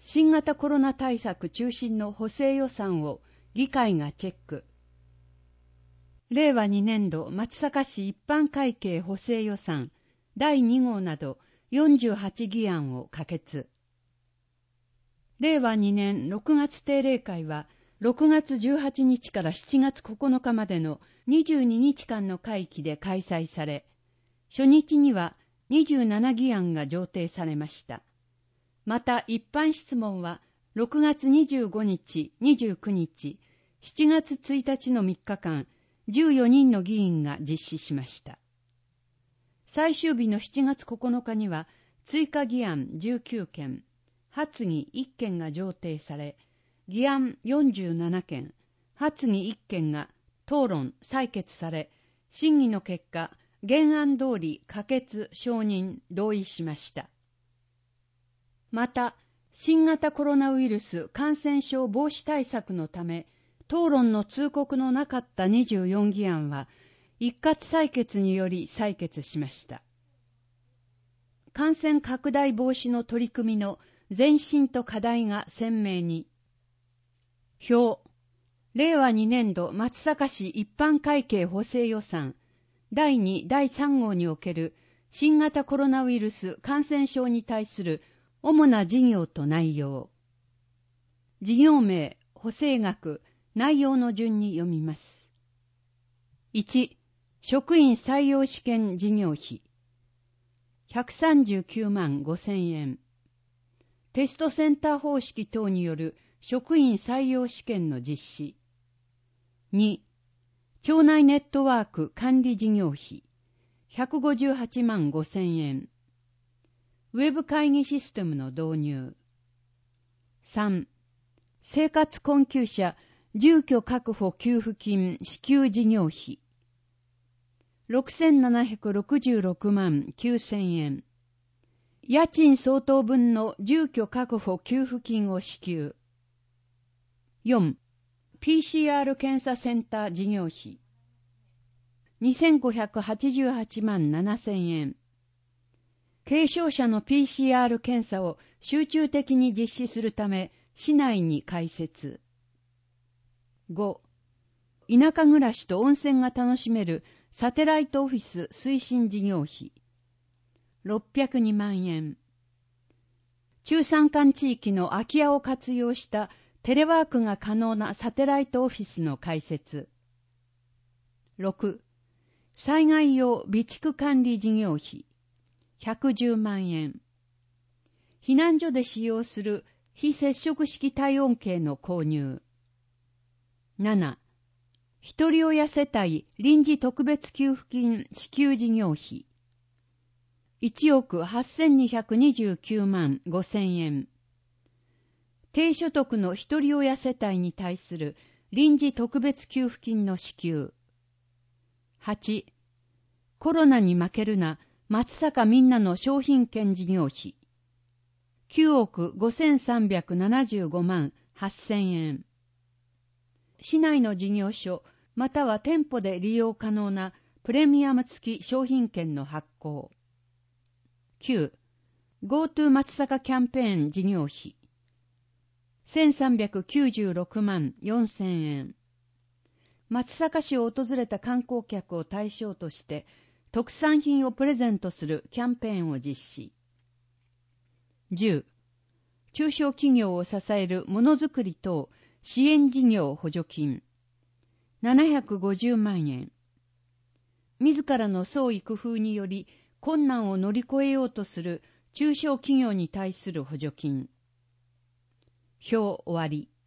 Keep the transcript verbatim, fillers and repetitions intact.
新型コロナ対策中心の補正予算を議会がチェック。れいわにねんど松阪市一般会計補正予算だいに号などよんじゅうはち議案を可決。れいわにねんろくがつ定例会はろくがつじゅうはちにちからしちがつここのかまでのにじゅうににちかんの会期で開催され、初日にはにじゅうなな議案が上呈されました。また一般質問はろくがつにじゅうごにち、にじゅうくにち、しちがつついたちのみっかかん、じゅうよにんの議員が実施しました。最終日のしちがつここのかには追加議案じゅうきゅうけん、発議いっけんが上呈され、議案よんじゅうななけん、発議いっけんが討論・採決され、審議の結果、原案通り可決・承認・同意しました。また、新型コロナウイルス感染症防止対策のため、討論の通告のなかったにじゅうよん議案は、一括採決により採決しました。感染拡大防止の取り組みの前進と課題が鮮明に。表、れいわにねんど松阪市一般会計補正予算だいに、だいさん号における新型コロナウイルス感染症に対する主な事業と内容。事業名、補正額、内容の順に読みます。いち、職員採用試験事業費ひゃくさんじゅうきゅうまんごせんえん。テストセンター方式等による職員採用試験の実施。に、町内ネットワーク管理事業費ひゃくごじゅうはちまんごせんえん。ウェブ会議システムの導入。さん、生活困窮者住居確保給付金支給事業費ろくせんななひゃくろくじゅうろくまんきゅうせんえん。家賃相当分の住居確保給付金を支給。よん、ピーシーアール 検査センター事業費にせんごひゃくはちじゅうはちまんななせんえん。軽症者の ピーシーアール 検査を集中的に実施するため、市内に開設。ご、田舎暮らしと温泉が楽しめるサテライトオフィス推進事業費ろっぴゃくにまんえん。中山間地域の空き家を活用したテレワークが可能なサテライトオフィスの開設。ろく、災害用備蓄管理事業費ひゃくじゅうまんえん。避難所で使用する非接触式体温計の購入。なな、ひとり親世帯臨時特別給付金支給事業費いちおくはっせんにひゃくにじゅうきゅうまんごせんえん。低所得のひとり親世帯に対する臨時特別給付金の支給。はち、コロナに負けるな松阪みんなの商品券事業費きゅうおくごせんさんびゃくななじゅうごまんはっせんえん。市内の事業所または店舗で利用可能なプレミアム付き商品券の発行。きゅう、GoTo 松阪キャンペーン事業費せんさんびゃくきゅうじゅうろくまんよんせんえん。松阪市を訪れた観光客を対象として特産品をプレゼントするキャンペーンを実施。じゅう、中小企業を支えるものづくり等支援事業補助金ななひゃくごじゅうまんえん。自らの創意工夫により困難を乗り越えようとする中小企業に対する補助金。表終わり。